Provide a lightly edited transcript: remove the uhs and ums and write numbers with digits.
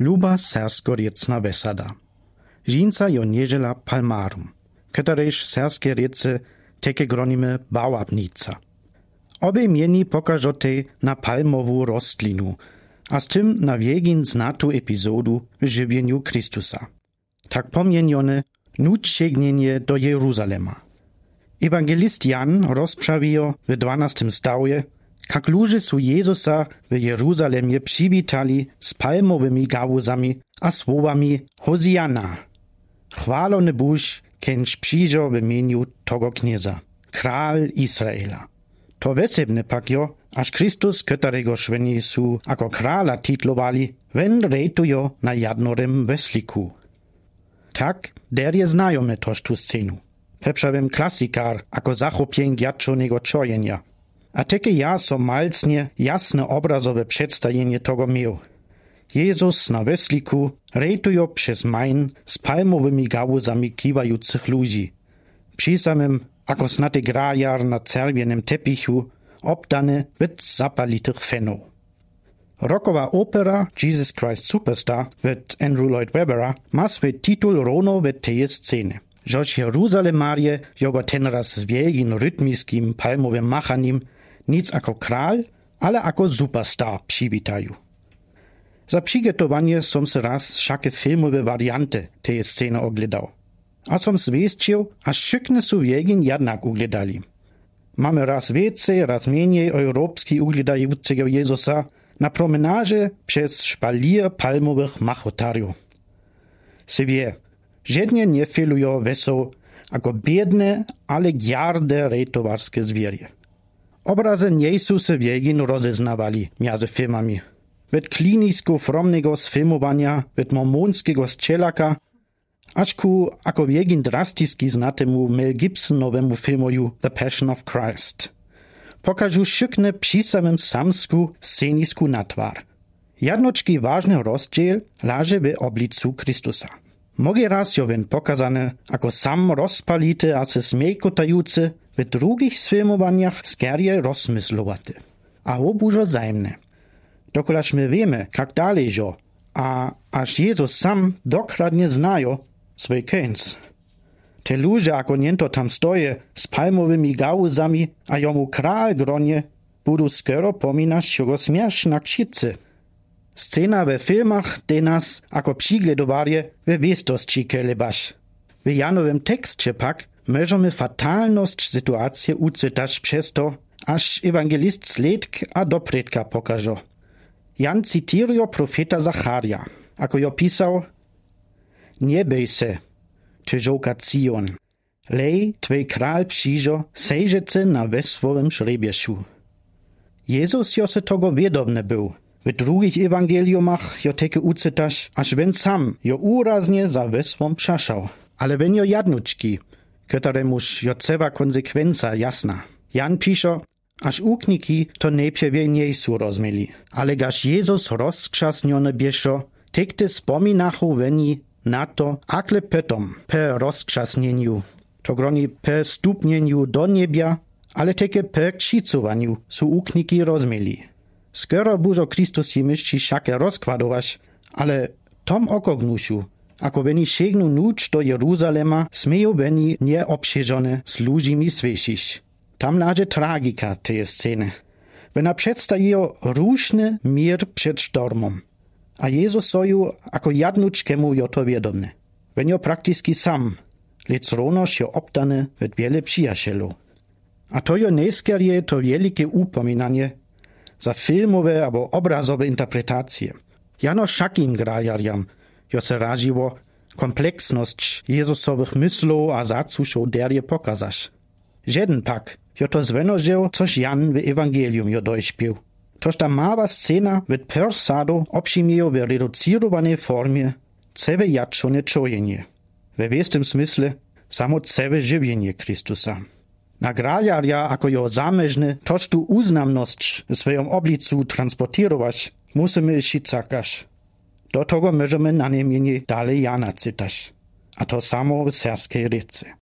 luba sersko-riecna wesada. Žinca jo niežela palmarum, ktorež serske riece teke gronimy bałabnica. Obie mieni pokażote na palmową rostlinu, a z tym na wiegin znatu epizodu w żywieniu Chrystusa. Tak pomienione nuć sięgnienie do Jeruzalema. Ewangelist Jan rozprawił w 12 stawie, jak ludzie su Jezusa w Jeruzalemie przywitali z palmowymi gałuzami a słowami Hosianna. Chwalony Bóż, kęż przyjrzał w imieniu tego knieza, król Izraela. To wesebne pak jo, aż Chrystus, którego szweni su jako krála titlowali, wen rejtujo na jadnorem wesliku. Tak, der je znajome toż tu scenu. Peprzawem klasikar, ako zachopień giaczonego czojenia. A teke ja so malcnie jasne obrazowe przedstawienie tego miał. Jezus na wesliku rejtujo przez majn z palmowymi gałuzami kiwających ludzi. Przy samym, ako snaty grajar na czerwienym tepichu, obdany wid zapalitych fenów. Rockowa opera Jesus Christ Superstar wid Andrew Lloyd Webbera ma swój tytuł rono w tej scenie. Żoż Jeruzalem Marie jogo ten raz z wielkim rytmiskim palmowym machanim nic jako król, ale jako superstar przywitają. Za przygotowanie som se raz wszakie filmowe warianty tej sceny oglądał. A som zwieścił, aż szykne su wielkin jednak oglądali. Mamy raz więcej, raz mniej europejski oglądającego Jezusa na promenarze przez szpalier palmowych machotariów. Se wie, żadnie nie filują wesoł, jako biedne, ale gjarde rejtowarskie zwierie. Obrazy nie są se wielkin rozeznawali między filmami. Wet klinisko-fromnego sfilmowania, wet mormonskiego strzelaka, aż ku ako wielkin drastiski znatemu Mel Gibsonowemu filmoju The Passion of Christ. Pokażu szykne przy samym samsku scenisku natwar. Jednoczki ważny rozdziel leży w oblicu Chrystusa. Moge raz jo wen pokazane, ako sam rozpality a se smejkotajucy, w drugich sfilmowaniach skerje rozmyslowaty. A obużo zajemne. Dokolaż my wiemy, jak dalej jo, a aż Jezus sam dokładnie znajo swój kęs. Te ludzie, ako niento tam stoje z palmowymi gałuzami, a jomu król gronie, budu skoro pominać jego śmierć na krzycy. Scena we filmach de nas, ako przygledowarje, we wistości kelebasz. W Janowym tekście pak możemy fatalność sytuacji ucytać przez to, aż ewangelist sledk a dopredka pokażo. Jan citirio profeta Zacharia, ako jo pisał: Nie bej se, tyżołka Zion, lej twej król przyjrzo, sejżece na wesłowym szrebieszu. Jezus jo se tego wiedomny był. W drugich ewangeliumach jo teke ucytasz, aż wen sam jo uraznie za wesłom przaszał. Ale wen jo jadnuczki, któremuż jo cewa konsekwenca jasna. Jan pisze, aż ukniki to najpierw nie są rozmieli, ale gaż Jezus rozkrzasniony bieszo, tekte spominachu weni na to, akle potom, per rozkrzasnieniu, to groni per stupnieniu do niebia, ale teke per krzicowaniu są ukniki rozmieli. Skoro bużo Chrystus jemiszczy wszakie rozkładować, ale tom okognusiu, ako weni sięgnu nuć do Jeruzalema, smieją weni nieobszerzone z ludźmi słyšić. Tam leży tragika tej sceny. Wena przedstawiło różny mir przed sztormom, a Jezus soju jako jadnuczkemu jo to wiedomny. Wenio praktycznie sam, lecz ronoż jo obdany w wiele przyjacielu. A to jo nejskerje to wielkie upominanie za filmowe albo obrazowe interpretacje. Jano szakim grajarjam jo se raziło kompleksność Jezusowych myślów a zacuszów derje pokazać. Żaden pak jo to zwenožil, což Jan w Ewangelium jo dojśpił. Toż ta mała scena w persadu obśmieją w reducirowanej formie całe jaczone czojenie. We wiestym smysle samo całe żywienie Chrystusa. Nagrajarja, ako jo zameżny, toż tu uznamność w swoim oblicu transportirować, musimy šicakaš. Do tego możemy na niemienie dalej Jana cytać. A to samo w serskiej ryce.